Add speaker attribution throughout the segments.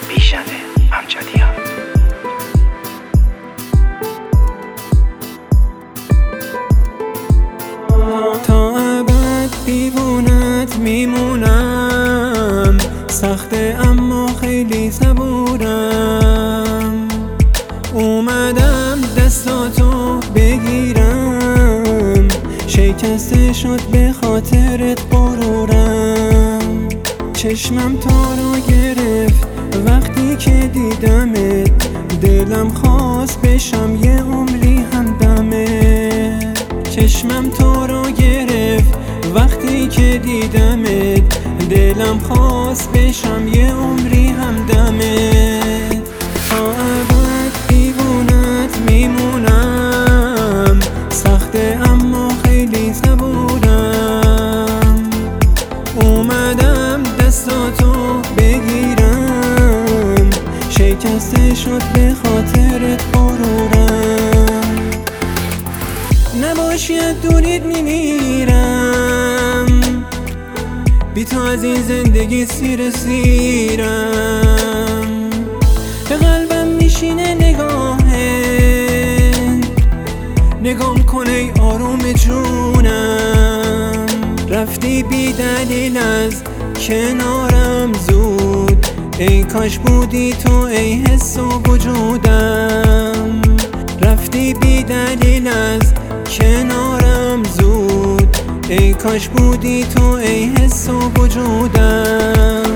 Speaker 1: بیشتر امجدیان.
Speaker 2: تا ابد دیوونت میمونم، سخته اما خیلی صبورم. اومدم دستاتو بگیرم، شکسته شد به خاطرت غرورم. چشمم تو رو گرفت وقتی که دیدمت، دلم خواست بشم یه عمری همدمت. چشمم تو رو گرفت وقتی که دیدمت، دلم خواست بشم یه عمری همدمت. تا ابد دیوونت میمونم، سخته اما خیلی صبورم. اومدم دستاتو بگیرم، شکسته شد به خاطرت غرورم. نباشید دورید میمیرم، بی تو از این زندگی سیرم. به قلبم میشینه نگام کن ای آروم جونم. رفتی بی دلیل از کنارم زود، ای کاش بودی تو ای حس و وجودم. رفتی بی دلیل از کنارم زود، ای کاش بودی تو ای حس و وجودم.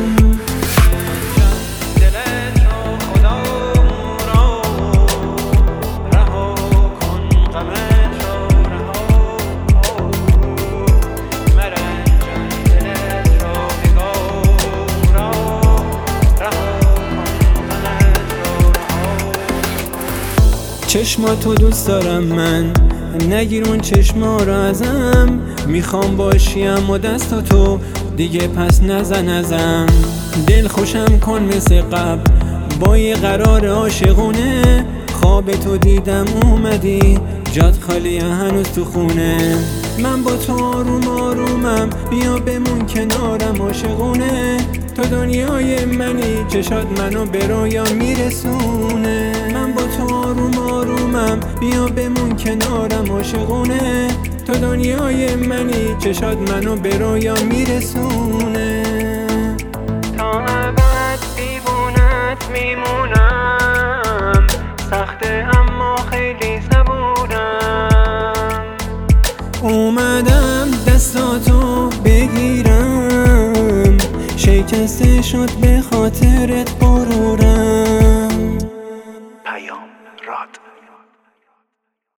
Speaker 2: چشماتو دوست دارم من، نگیر اون چشما رو ازم. میخوام باشیم و دستاتو دیگه پس نزن ازم. دل خوشم کن مثل قبل با یه قرار عاشقونه. خواب تو دیدم اومدی، جات خالی هنوز تو خونه. من با تو آروم آرومم، بیا بمون کنارم عاشقونه. تو دنیای منی، چشات منو به رویا میرسونه. من با تو آروم آرومم، بیا بمون کنارم عاشقونه. تو دنیای منی، چشات منو به رویا میرسونه.
Speaker 3: تا ابد دیوونت میمونم، سخته اما خیلی صبورم.
Speaker 2: اومدم دستاتو بگیرم، شکسته شد به خاطرت غرورم.
Speaker 1: پیام راد.